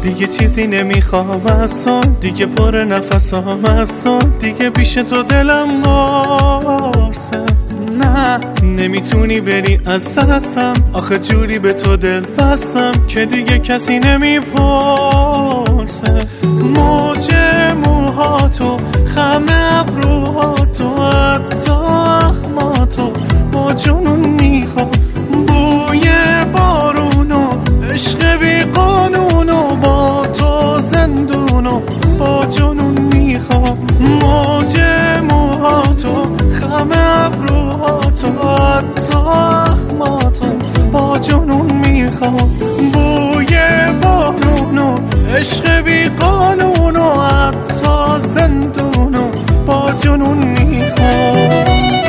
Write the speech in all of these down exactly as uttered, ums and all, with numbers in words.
دیگه چیزی نمیخوام از تو، دیگه پر نفسام از تو، دیگه پیش تو دلم قرصه. نه نمیتونی بری از دستم، آخه جوری به تو دل بستم که دیگه کسی نمیپرسه. موج موهاتو، خم ابروهاتو، حتی اخماتو با جنون میخوام. بوی بارونو، عشق بی قانونو، با تو زندونو با جنون میخوام. موج موهاتو، خم ابروهاتو، حتی اخماتو با جنون میخوام. بوی بارونو، عشق بی قانونو، حتی زندونو با جنون میخوام.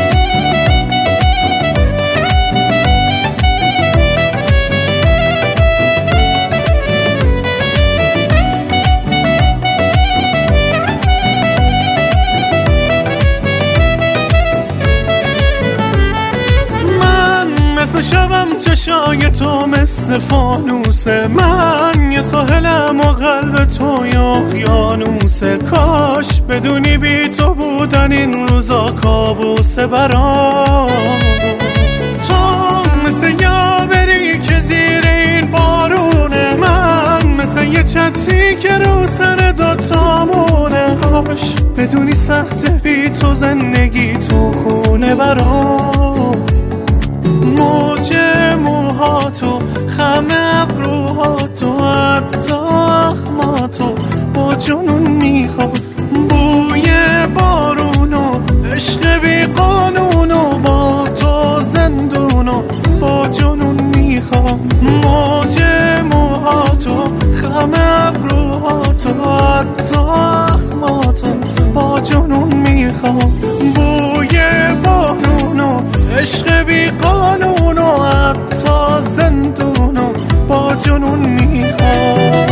مثل شبم چشای تو مثل فانوسه، من یه ساحلم و قلب تو یا اقیانوسه. کاش بدونی بی تو بودن این روزا کابوسه برام. تو مثل یاوری که زیر این بارونه، من مثل یه چتری که رو سر دوتامونه. کاش بدونی سخته بی تو زندگی تو خونه برام. موج موهاتو، خم ابروهاتو، حتی اخماتو با جنون میخوام. بوی بارونو، عشق بی قانونو، با تو زندونو با جنون میخوام. موج موهاتو، خم ابروهاتو، حتی اخماتو با جنون میخوام. بوی بارونو، عشق بی قانونو، حتی زندونو با جنون میخوام.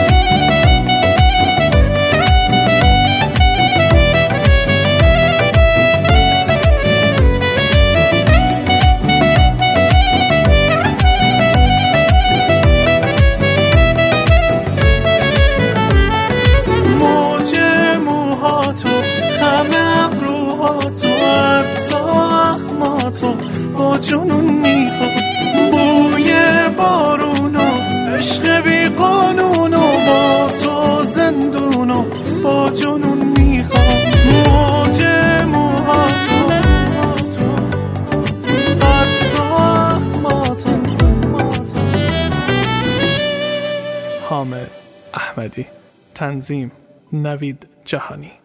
موج موهاتو، خم ابروهاتو، حتی اخماتو با جنون میخوام. بوی بارونو، عشق بی قانونو، با تو زندونو با جنون میخوام. موج موهاتو، حتی اخماتو. حامد احمدی، تنظیم نوید جهانی.